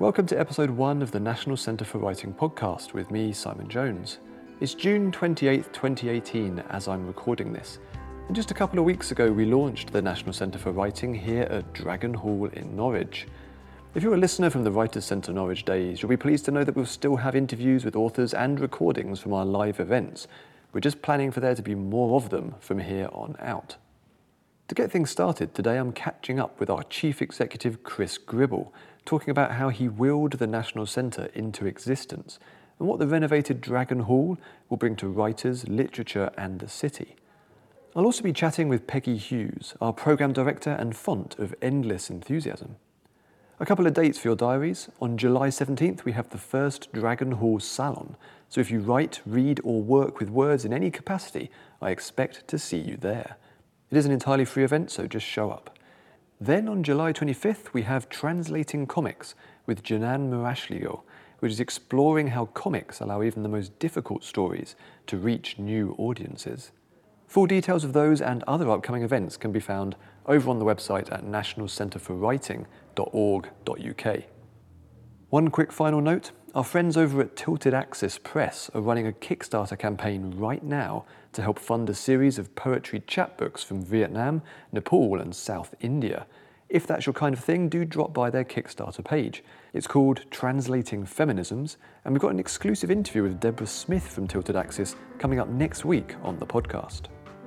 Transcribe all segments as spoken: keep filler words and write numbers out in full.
Welcome to episode one of the National Centre for Writing podcast with me, Simon Jones. It's June twenty-eighth, twenty eighteen as I'm recording this. And just a couple of weeks ago we launched the National Centre for Writing here at Dragon Hall in Norwich. If you're a listener from the Writers' Centre Norwich days, you'll be pleased to know that we'll still have interviews with authors and recordings from our live events. We're just planning for there to be more of them from here on out. To get things started, today I'm catching up with our Chief Executive Chris Gribble, talking about how he willed the National Centre into existence and what the renovated Dragon Hall will bring to writers, literature and the city. I'll also be chatting with Peggy Hughes, our Programme Director and font of Endless Enthusiasm. A couple of dates for your diaries. On July seventeenth we have the first Dragon Hall Salon, so if you write, read or work with words in any capacity, I expect to see you there. It is an entirely free event, so just show up. Then on July twenty-fifth we have Translating Comics with Janan Murashligo, which is exploring how comics allow even the most difficult stories to reach new audiences. Full details of those and other upcoming events can be found over on the website at national centre for writing dot org dot U K. One quick final note, our friends over at Tilted Axis Press are running a Kickstarter campaign right now to help fund a series of poetry chapbooks from Vietnam, Nepal and South India. If that's your kind of thing, do drop by their Kickstarter page. It's called Translating Feminisms, and we've got an exclusive interview with Deborah Smith from Tilted Axis coming up next week on the podcast.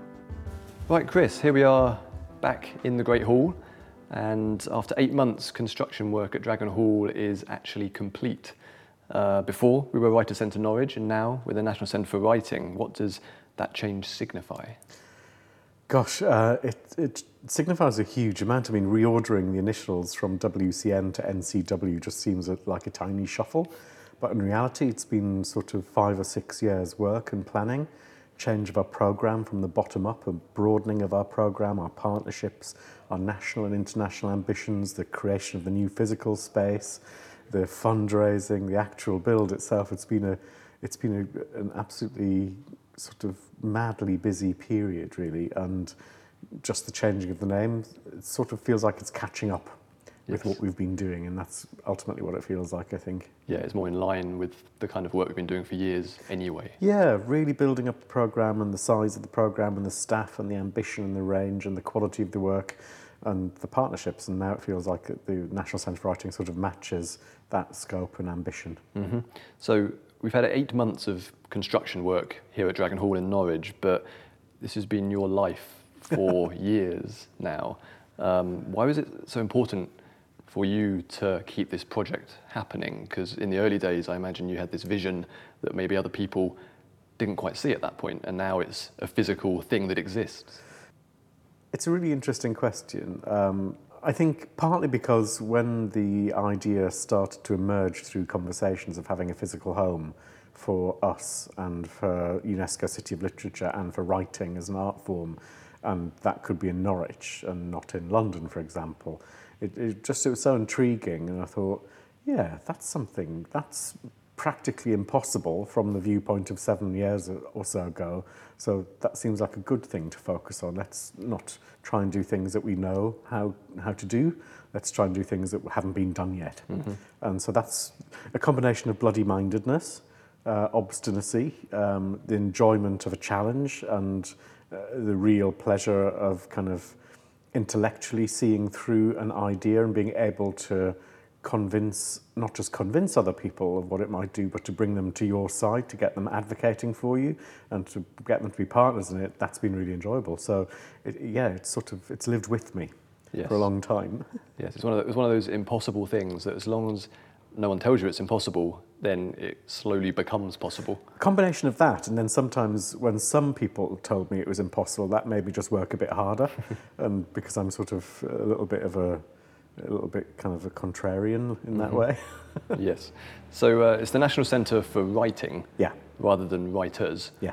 Right, Chris, here we are back in the Great Hall, and after eight months, construction work at Dragon Hall is actually complete. Uh, before, we were Writers' Centre Norwich, and now we're the National Centre for Writing. What does that change signify? Gosh, uh, it, it signifies a huge amount. I mean, reordering the initials from W C N to N C W just seems a, like a tiny shuffle. But in reality, it's been sort of five or six years' work and planning, change of our programme from the bottom up, a broadening of our programme, our partnerships, our national and international ambitions, the creation of the new physical space, the fundraising, the actual build itself. It's been a, it's been a, an absolutely sort of madly busy period, really, and just the changing of the name, it sort of feels like it's catching up with yes. what we've been doing, and that's ultimately what it feels like, I think. Yeah, it's more in line with the kind of work we've been doing for years anyway. Yeah, really building up the programme and the size of the programme and the staff and the ambition and the range and the quality of the work and the partnerships, and now it feels like the National Centre for Writing sort of matches that scope and ambition. Mm-hmm. So we've had eight months of construction work here at Dragon Hall in Norwich, but this has been your life for years now. Um, why was it so important for you to keep this project happening? Because in the early days, I imagine you had this vision that maybe other people didn't quite see at that point, and now it's a physical thing that exists. It's a really interesting question. Um, I think partly because when the idea started to emerge through conversations of having a physical home for us and for UNESCO City of Literature and for writing as an art form, and that could be in Norwich and not in London, for example, it, it just it was so intriguing, and I thought, yeah, that's something, that's practically impossible from the viewpoint of seven years or so ago. So that seems like a good thing to focus on. Let's not try and do things that we know how how to do. Let's try and do things that haven't been done yet. Mm-hmm. And so that's a combination of bloody-mindedness, uh, obstinacy, um, the enjoyment of a challenge, and uh, the real pleasure of kind of intellectually seeing through an idea and being able to convince, not just convince other people of what it might do, but to bring them to your side, to get them advocating for you and to get them to be partners in it. That's been really enjoyable. So it, yeah, it's sort of, it's lived with me yes. for a long time. Yes, it's one of the, it's one of those impossible things that as long as no one tells you it's impossible, then it slowly becomes possible. A combination of that, and then sometimes when some people told me it was impossible, that made me just work a bit harder. And because I'm sort of a little bit of a a little bit kind of a contrarian in that mm-hmm. way. Yes. So uh, it's the National Centre for Writing yeah. rather than writers. Yeah.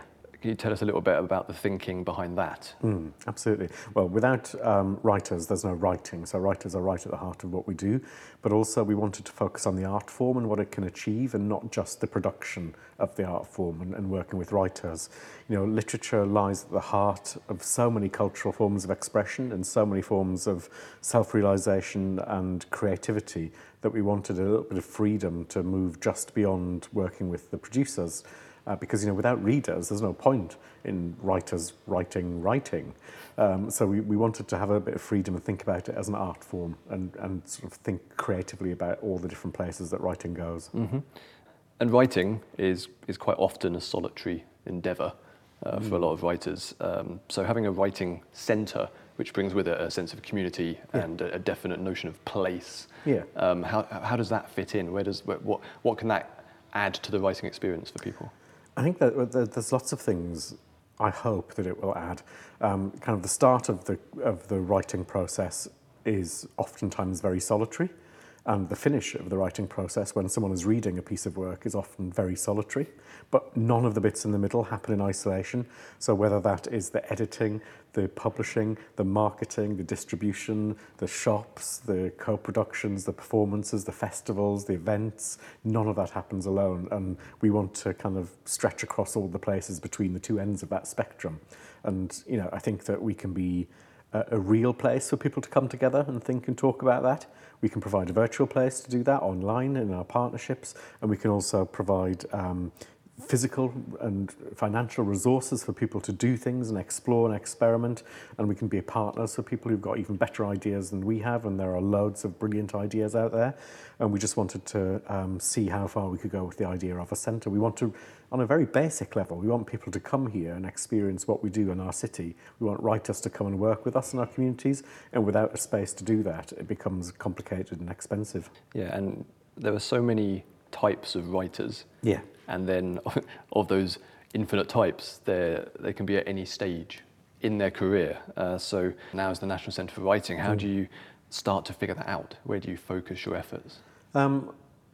Can you tell us a little bit about the thinking behind that? Mm, absolutely. Well, without um, writers, there's no writing. So writers are right at the heart of what we do. But also we wanted to focus on the art form and what it can achieve, and not just the production of the art form and, and working with writers. You know, literature lies at the heart of so many cultural forms of expression and so many forms of self-realization and creativity that we wanted a little bit of freedom to move just beyond working with the producers. Uh, because, you know, without readers, there's no point in writers writing, writing. Um, so we, we wanted to have a bit of freedom and think about it as an art form, and, and sort of think creatively about all the different places that writing goes. Mm-hmm. And writing is, is quite often a solitary endeavour uh, mm. for a lot of writers. Um, so having a writing centre, which brings with it a sense of community yeah. and a, a definite notion of place, yeah. um, how, how does that fit in? Where does, what, what can that add to the writing experience for people? I think that there's lots of things I hope that it will add. Um, kind of the start of the of the writing process is oftentimes very solitary, and the finish of the writing process, when someone is reading a piece of work, is often very solitary. But none of the bits in the middle happen in isolation. So whether that is the editing, the publishing, the marketing, the distribution, the shops, the co-productions, the performances, the festivals, the events, none of that happens alone. And we want to kind of stretch across all the places between the two ends of that spectrum. And, you know, I think that we can be a, a real place for people to come together and think and talk about that. We can provide a virtual place to do that online in our partnerships, and we can also provide um, physical and financial resources for people to do things and explore and experiment, and we can be partners for people who've got even better ideas than we have, and there are loads of brilliant ideas out there, and we just wanted to um, see how far we could go with the idea of a centre. We want to, on a very basic level, we want people to come here and experience what we do in our city. We want writers to come and work with us in our communities, and without a space to do that, it becomes complicated and expensive. Yeah, and there are so many types of writers. Yeah. And then of those infinite types, they can be at any stage in their career. Uh, so now as the National Centre for Writing, how mm. do you start to figure that out? Where do you focus your efforts? Um,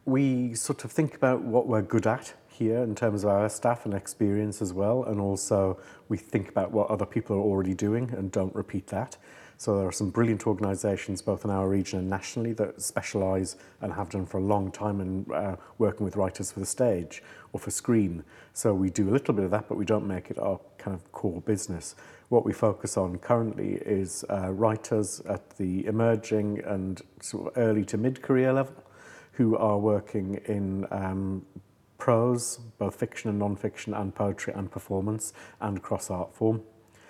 we sort of think about what we're good at here in terms of our staff and experience as well, and also we think about what other people are already doing and don't repeat that. So there are some brilliant organisations both in our region and nationally that specialise and have done for a long time in uh, working with writers for the stage or for screen. So we do a little bit of that, but we don't make it our kind of core business. What we focus on currently is uh, writers at the emerging and sort of early to mid-career level who are working in um, prose, both fiction and non-fiction, and poetry and performance, and cross-art form.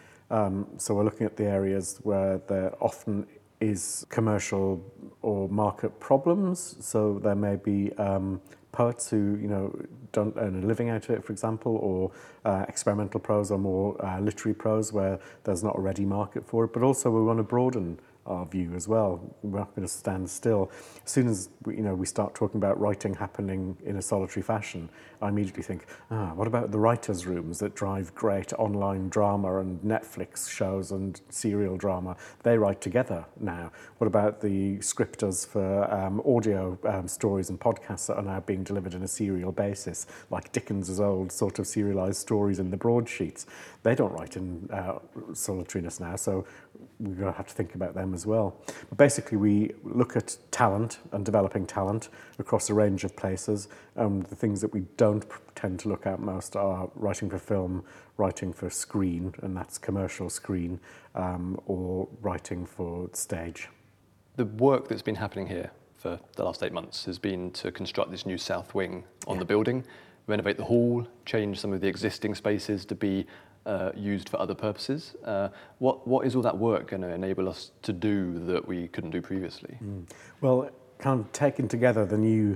Um, so we're looking at the areas where there often is commercial or market problems. So there may be um, poets who, you know, don't earn a living out of it, for example, or uh, experimental prose or more uh, literary prose where there's not a ready market for it. But also we want to broaden our view as well. We're not going to stand still. As soon as we, you know, we start talking about writing happening in a solitary fashion, I immediately think, ah, what about the writers' rooms that drive great online drama and Netflix shows and serial drama? They write together now. What about the scripters for um, audio um, stories and podcasts that are now being delivered in a serial basis, like Dickens's old sort of serialised stories in the broadsheets? They don't write in uh, solitariness now, so we're going to have to think about them as well. But basically, we look at talent and developing talent across a range of places. Um, the things that we don't tend to look at most are writing for film, writing for screen, and that's commercial screen, um, or writing for stage. The work that's been happening here for the last eight months has been to construct this new south wing on yeah. the building, renovate the hall, change some of the existing spaces to be Uh, used for other purposes. Uh, what what is all that work going to enable us to do that we couldn't do previously? Mm. Well, kind of taking together the new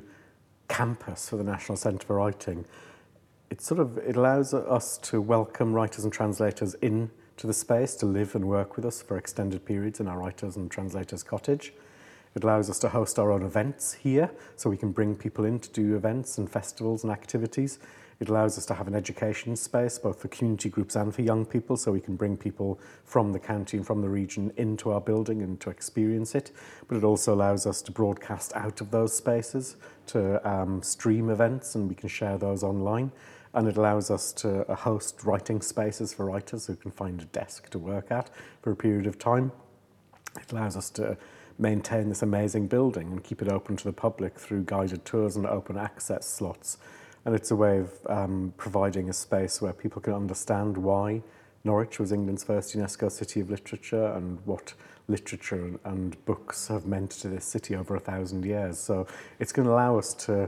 campus for the National Centre for Writing, it sort of it allows us to welcome writers and translators in to the space to live and work with us for extended periods in our writers and translators cottage. It allows us to host our own events here, so we can bring people in to do events and festivals and activities. It allows us to have an education space, both for community groups and for young people, so we can bring people from the county and from the region into our building and to experience it. But it also allows us to broadcast out of those spaces, to um, stream events, and we can share those online. and it allows us to uh, host writing spaces for writers who can find a desk to work at for a period of time. It allows us to maintain this amazing building and keep it open to the public through guided tours and open access slots. And it's a way of um, providing a space where people can understand why Norwich was England's first UNESCO City of Literature and what literature and books have meant to this city over a thousand years. So it's going to allow us to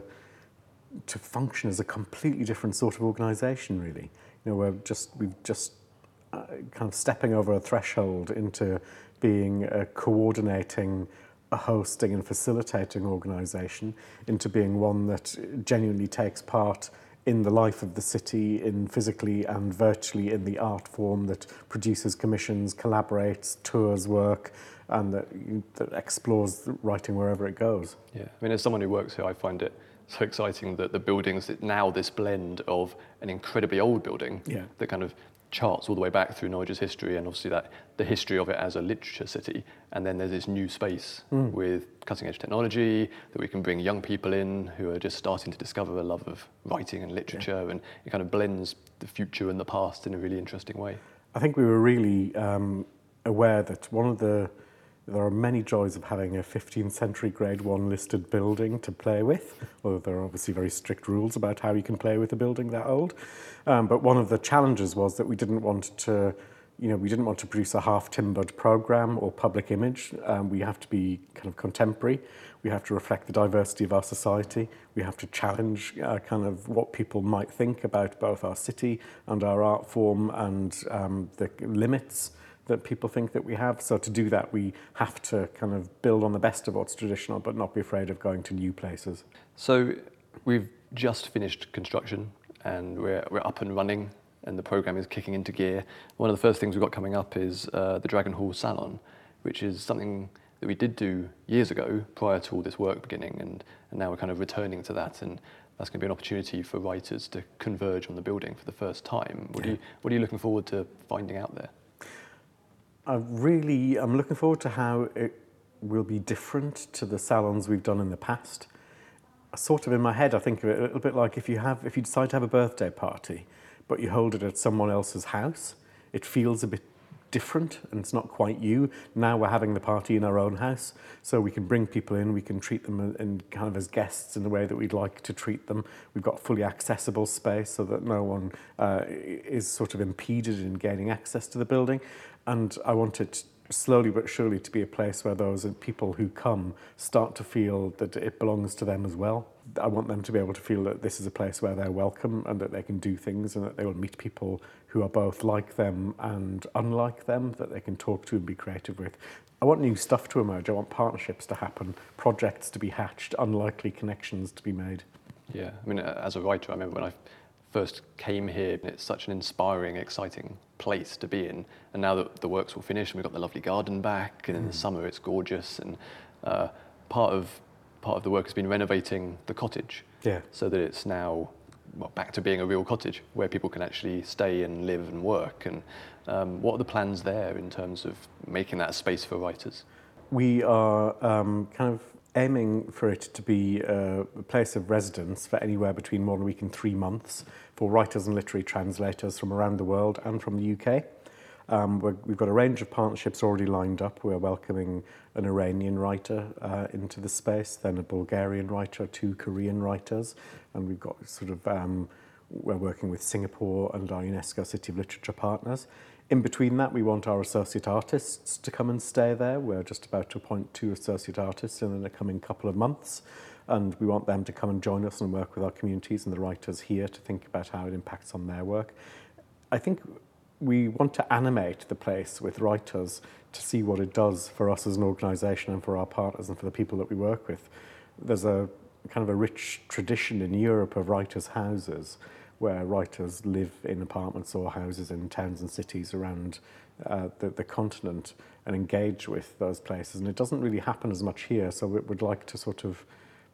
to function as a completely different sort of organisation, really. You know, we're just we've just uh, kind of stepping over a threshold into being a coordinating, a hosting and facilitating organisation, into being one that genuinely takes part in the life of the city, in physically and virtually in the art form, that produces commissions, collaborates, tours work, and that, that explores writing wherever it goes. Yeah, I mean, as someone who works here, I find it so exciting that the buildings, now this blend of an incredibly old building yeah. that kind of charts all the way back through Norwich's history, and obviously that the history of it as a literature city, and then there's this new space mm. with cutting edge technology that we can bring young people in who are just starting to discover a love of writing and literature, yeah. and it kind of blends the future and the past in a really interesting way. I think we were really um, aware that one of the there are many joys of having a fifteenth century grade one listed building to play with, although there are obviously very strict rules about how you can play with a building that old. Um, but one of the challenges was that we didn't want to, you know, we didn't want to produce a half-timbered program or public image. Um, we have to be kind of contemporary. We have to reflect the diversity of our society. We have to challenge uh, kind of what people might think about both our city and our art form and um, the limits that people think that we have. So to do that, we have to kind of build on the best of what's traditional, but not be afraid of going to new places. So we've just finished construction and we're, we're up and running and the programme is kicking into gear. One of the first things we've got coming up is uh, the Dragon Hall Salon, which is something that we did do years ago prior to all this work beginning, and, and now we're kind of returning to that, and that's going to be an opportunity for writers to converge on the building for the first time. What, yeah. do you, what are you looking forward to finding out there? I really, I'm looking forward to how it will be different to the salons we've done in the past. Sort of in my head, I think of it a little bit like if you have, if you decide to have a birthday party, but you hold it at someone else's house, it feels a bit different and it's not quite you. Now we're having the party in our own house, so we can bring people in, we can treat them in kind of as guests in the way that we'd like to treat them. We've got fully accessible space so that no one uh, is sort of impeded in gaining access to the building. And I want it slowly but surely to be a place where those people who come start to feel that it belongs to them as well. I want them to be able to feel that this is a place where they're welcome and that they can do things and that they will meet people who are both like them and unlike them, that they can talk to and be creative with. I want new stuff to emerge. I want partnerships to happen, projects to be hatched, unlikely connections to be made. Yeah, I mean, as a writer, I remember when I first came here, it's such an inspiring, exciting place to be in. And now that the work's all finished and we've got the lovely garden back, and in the summer it's gorgeous, and uh, part of part of the work has been renovating the cottage, yeah. so that it's now well, back to being a real cottage where people can actually stay and live and work. And um, what are the plans there in terms of making that a space for writers? We are um, kind of aiming for it to be a place of residence for anywhere between one week and three months for writers and literary translators from around the world and from the U K. Um, we're, we've got a range of partnerships already lined up. We're welcoming an Iranian writer uh, into the space, then a Bulgarian writer, two Korean writers, and we've got sort of, um, we're working with Singapore and our UNESCO City of Literature partners. In between that, we want our associate artists to come and stay there. We're just about to appoint two associate artists in the coming couple of months, and we want them to come and join us and work with our communities and the writers here to think about how it impacts on their work. I think we want to animate the place with writers to see what it does for us as an organisation and for our partners and for the people that we work with. There's a kind of a rich tradition in Europe of writers' houses where writers live in apartments or houses in towns and cities around uh, the, the continent and engage with those places. And it doesn't really happen as much here, so we would like to sort of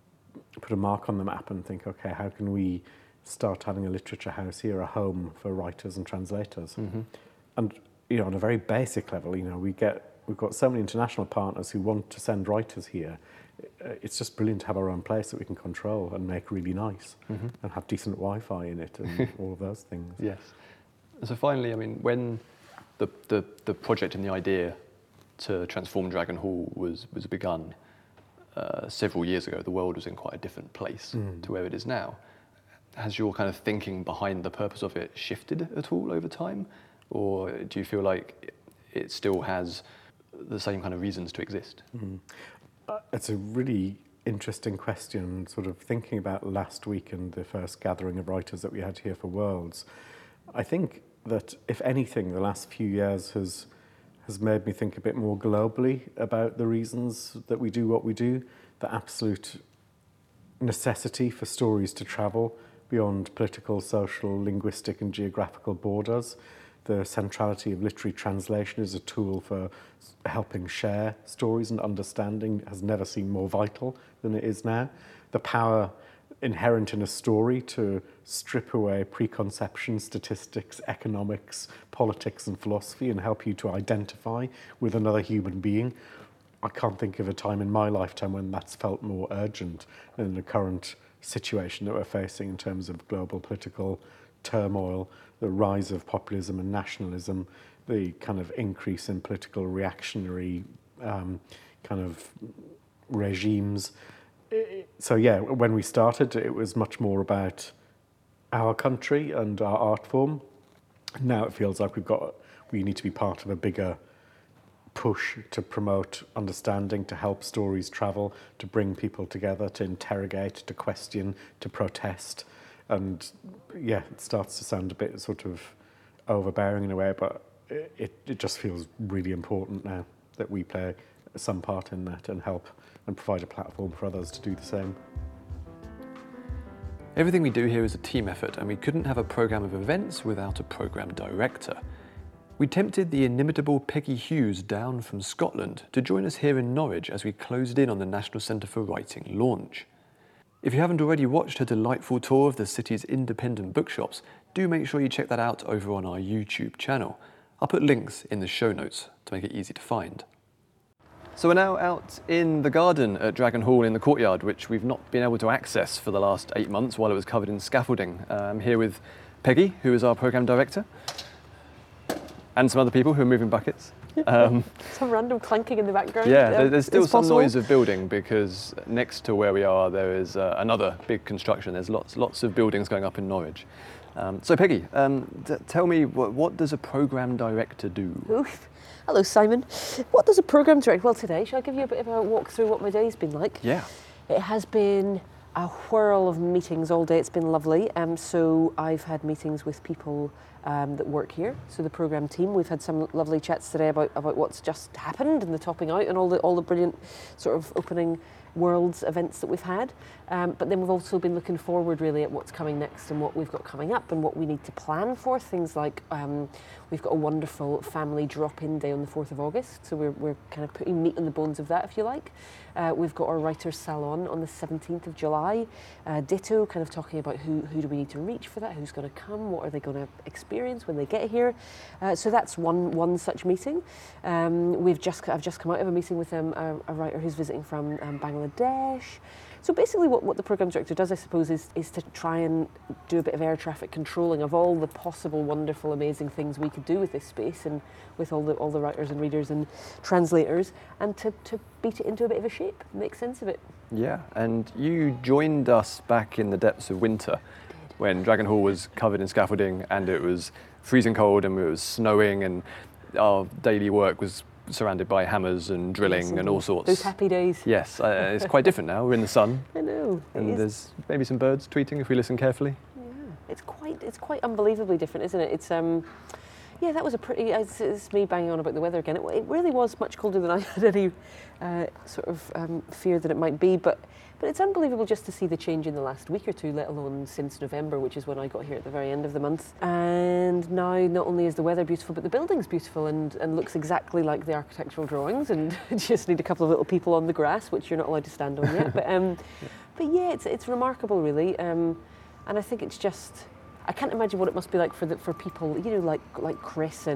put a mark on the map and think, okay, how can we start having a literature house here, a home for writers and translators? Mm-hmm. And, you know, on a very basic level, you know, we get, we've got so many international partners who want to send writers here. it's just brilliant to have our own place that we can control and make really nice, mm-hmm. and have decent Wi-Fi in it and all of those things. Yes. And so finally, I mean, when the, the, the project and the idea to transform Dragon Hall was, was begun uh, several years ago, the world was in quite a different place mm. to where it is now. Has your kind of thinking behind the purpose of it shifted at all over time? Or do you feel like it still has the same kind of reasons to exist? Mm. Uh, it's a really interesting question, sort of thinking about last week and the first gathering of writers that we had here for Worlds. I think that, if anything, the last few years has has made me think a bit more globally about the reasons that we do what we do, the absolute necessity for stories to travel beyond political, social, linguistic and geographical borders, the centrality of literary translation as a tool for helping share stories and understanding has never seemed more vital than it is now. The power inherent in a story to strip away preconception, statistics, economics, politics and philosophy and help you to identify with another human being. I can't think of a time in my lifetime when that's felt more urgent than the current situation that we're facing in terms of global political turmoil, the rise of populism and nationalism, the kind of increase in political reactionary um, kind of regimes. So yeah, when we started, it was much more about our country and our art form. Now it feels like we've got, we need to be part of a bigger push to promote understanding, to help stories travel, to bring people together, to interrogate, to question, to protest. And yeah, it starts to sound a bit sort of overbearing in a way, but it, it just feels really important now that we play some part in that and help and provide a platform for others to do the same. Everything we do here is a team effort, and we couldn't have a programme of events without a programme director. We tempted the inimitable Peggy Hughes down from Scotland to join us here in Norwich as we closed in on the National Centre for Writing launch. If you haven't already watched her delightful tour of the city's independent bookshops, do make sure you check that out over on our YouTube channel. I'll put links in the show notes to make it easy to find. So we're now out in the garden at Dragon Hall in the courtyard, which we've not been able to access for the last eight months while it was covered in scaffolding. Uh, I'm here with Peggy, who is our programme director, and some other people who are moving buckets. Um, some random clanking in the background. Yeah, there, there's still some possible. noise of building because next to where we are there is uh, another big construction. There's lots, lots of buildings going up in Norwich. Um, so Peggy, um, t- tell me, what, what does a programme director do? Oof. Hello Simon. What does a programme director? Well, today, shall I give you a bit of a walk through what my day's been like? Yeah. It has been a whirl of meetings all day. It's been lovely. Um, so I've had meetings with people um, that work here. So the programme team, we've had some lovely chats today about, about what's just happened and the topping out and all the all the brilliant sort of opening Worlds events that we've had. Um, but then we've also been looking forward really at what's coming next and what we've got coming up and what we need to plan for. Things like um, we've got a wonderful family drop-in day on the fourth of August. So we're, we're kind of putting meat on the bones of that, if you like. Uh, we've got our Writers' Salon on the seventeenth of July. Uh, ditto, kind of talking about who, who do we need to reach for that, who's going to come, what are they going to experience when they get here. Uh, so that's one one such meeting. Um, we've just I've just come out of a meeting with um, a, a writer who's visiting from um, Bangladesh. So basically what, what the programme director does, I suppose, is, is to try and do a bit of air traffic controlling of all the possible wonderful, amazing things we could do with this space and with all the all the writers and readers and translators, and to, to beat it into a bit of a shape, make sense of it. Yeah, and you joined us back in the depths of winter when Dragon Hall was covered in scaffolding and it was freezing cold and it was snowing and our daily work was surrounded by hammers and drilling yes, and all sorts. Those happy days. Yes, uh, it's quite different now. We're in the sun. I know. And there's maybe some birds tweeting if we listen carefully. Yeah, it's quite it's quite unbelievably different, isn't it? It's um, yeah, that was a pretty. It's, it's me banging on about the weather again. It, it really was much colder than I had any uh, sort of um, fear that it might be, but. But it's unbelievable just to see the change in the last week or two, let alone since November, which is when I got here at the very end of the month. And now not only is the weather beautiful, but the building's beautiful and, and looks exactly like the architectural drawings, and just need a couple of little people on the grass, which you're not allowed to stand on yet. But um, yeah. but yeah, it's it's remarkable, really. Um, and I think it's just, I can't imagine what it must be like for the, for people, you know, like like Chris and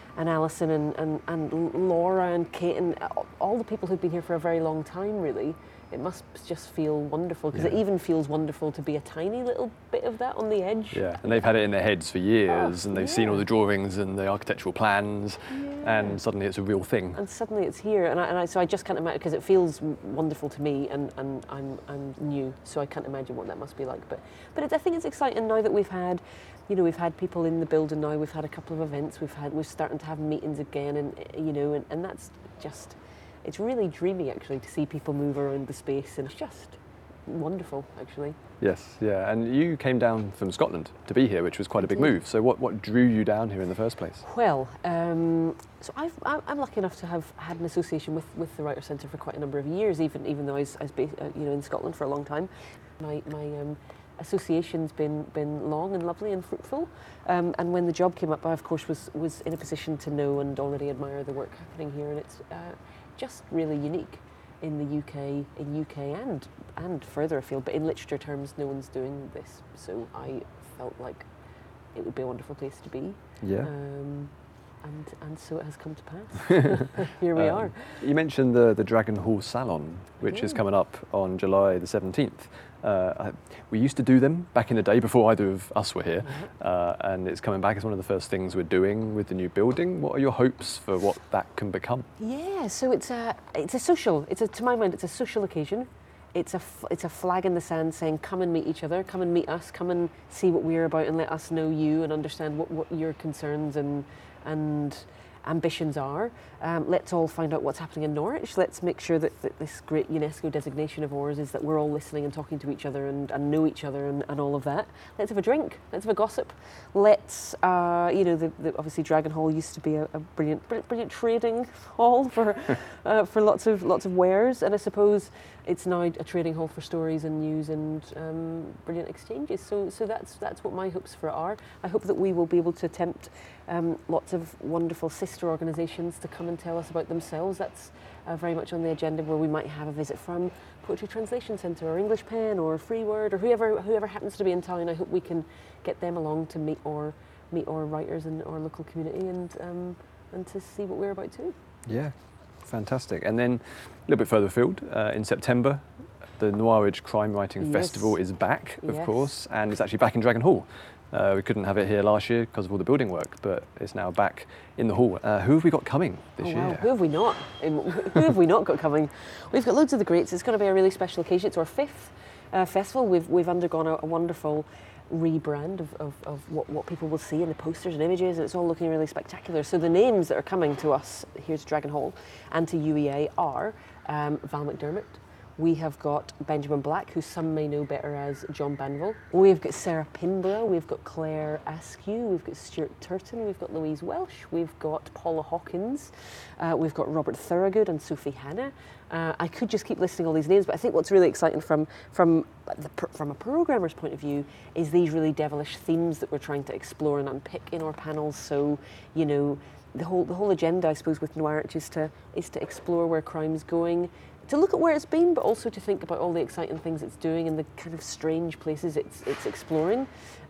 and Alison and, and, and Laura and Kate and all the people who've been here for a very long time, really. It must just feel wonderful, because yeah. it even feels wonderful to be a tiny little bit of that on the edge. Yeah, and they've had it in their heads for years, Oh, and they've yeah. seen all the drawings and the architectural plans, Yeah. and suddenly it's a real thing. And suddenly it's here, and I, and I so I just can't imagine, because it feels wonderful to me, and, and I'm I'm new, so I can't imagine what that must be like. But but it, I think it's exciting now that we've had, you know, we've had people in the building now. We've had a couple of events. We've had we're starting to have meetings again, and you know, and, and that's just. It's really dreamy, actually, to see people move around the space, and it's just wonderful, actually. Yes, yeah, and you came down from Scotland to be here, which was quite a big I did. move. So what, what drew you down here in the first place? Well, um, so I've, I'm I'm lucky enough to have had an association with, with the Writers' Centre for quite a number of years, even even though I was, I was based, uh, you know, in Scotland for a long time. My my um, association's been been long and lovely and fruitful. Um, and when the job came up, I of course was was in a position to know and already admire the work happening here, and it's uh, just really unique in the U K, in U K and and further afield. But in literature terms, no one's doing this, so I felt like it would be a wonderful place to be. Yeah. Um, and and so it has come to pass. Here we Um, are. You mentioned the, the Dragon Hall Salon, which is Yeah. coming up on July the seventeenth. Uh, I, we used to do them back in the day before either of us were here, uh, and it's coming back as one of the first things we're doing with the new building. What are your hopes for what that can become? Yeah, so it's a it's a social. It's a, to my mind, it's a social occasion. It's a f- it's a flag in the sand saying, come and meet each other, come and meet us, come and see what we're about, and let us know you and understand what, what your concerns and and ambitions are. Um, let's all find out what's happening in Norwich. Let's make sure that, that this great UNESCO designation of ours is that we're all listening and talking to each other and, and know each other and, and all of that. Let's have a drink. Let's have a gossip. Let's, uh, you know, the, the, obviously Dragon Hall used to be a, a brilliant, brilliant, brilliant trading hall for uh, for lots of lots of wares, and I suppose it's now a trading hall for stories and news and um, brilliant exchanges. So, so that's that's what my hopes for it are. I hope that we will be able to tempt um, lots of wonderful sister organisations to come and tell us about themselves. That's uh, very much on the agenda, where we might have a visit from Poetry Translation Centre or English Pen or Free Word or whoever whoever happens to be in town. I hope we can get them along to meet our meet our writers in our local community and um, and to see what we're about too. Yeah, fantastic. And then a little bit further afield, uh, in September, the Norwich Crime Writing Yes. Festival is back, of Yes. course, and it's actually back in Dragon Hall. Uh, we couldn't have it here last year because of all the building work, but it's now back in the hall. Uh, who have we got coming this Oh, year? wow. Who have we not? Um, Who have we not got coming? We've got loads of the greats. It's going to be a really special occasion. It's our fifth uh, festival. We've we've undergone a, a wonderful rebrand of, of, of what, what people will see in the posters and images, and it's all looking really spectacular. So the names that are coming to us here to Dragon Hall and to U E A are um, Val McDermott. We have got Benjamin Black, who some may know better as John Banville. We've got Sarah Pinborough, we've got Claire Askew, we've got Stuart Turton, we've got Louise Welsh, we've got Paula Hawkins, uh, we've got Robert Thorogood and Sophie Hannah. Uh, I could just keep listing all these names, but I think what's really exciting from from the, from a programmer's point of view is these really devilish themes that we're trying to explore and unpick in our panels. So, you know, the whole the whole agenda, I suppose, with Norwich is to is to explore where crime's going, to look at where it's been, but also to think about all the exciting things it's doing and the kind of strange places it's it's exploring,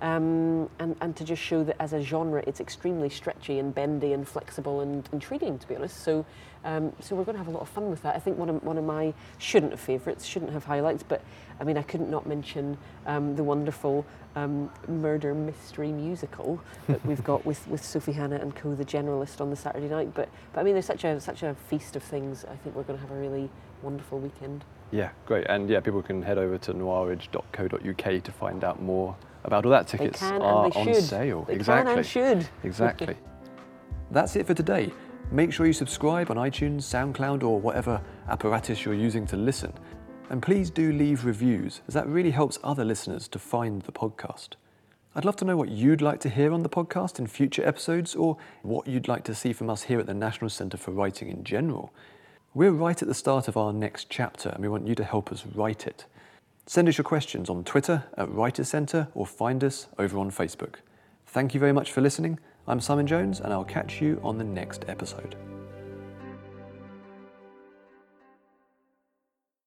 um, and, and to just show that as a genre it's extremely stretchy and bendy and flexible and intriguing, to be honest. So um, so we're going to have a lot of fun with that. I think one of, one of my shouldn't have favourites, shouldn't have highlights, but I mean I couldn't not mention um, the wonderful um, murder mystery musical that we've got with, with Sophie Hannah and co, The Generalist, on the Saturday night. But but I mean there's such a such a feast of things. I think we're going to have a really wonderful weekend. Yeah, great. And yeah, people can head over to norwich dot co dot U K to find out more about all that. Tickets They can are and they on should. sale. They exactly. can and should. Exactly. That's it for today. Make sure you subscribe on iTunes, SoundCloud, or whatever apparatus you're using to listen. And please do leave reviews, as that really helps other listeners to find the podcast. I'd love to know what you'd like to hear on the podcast in future episodes, or what you'd like to see from us here at the National Centre for Writing in general. We're right at the start of our next chapter, and we want you to help us write it. Send us your questions on Twitter at Writers Centre, or find us over on Facebook. Thank you very much for listening. I'm Simon Jones, and I'll catch you on the next episode.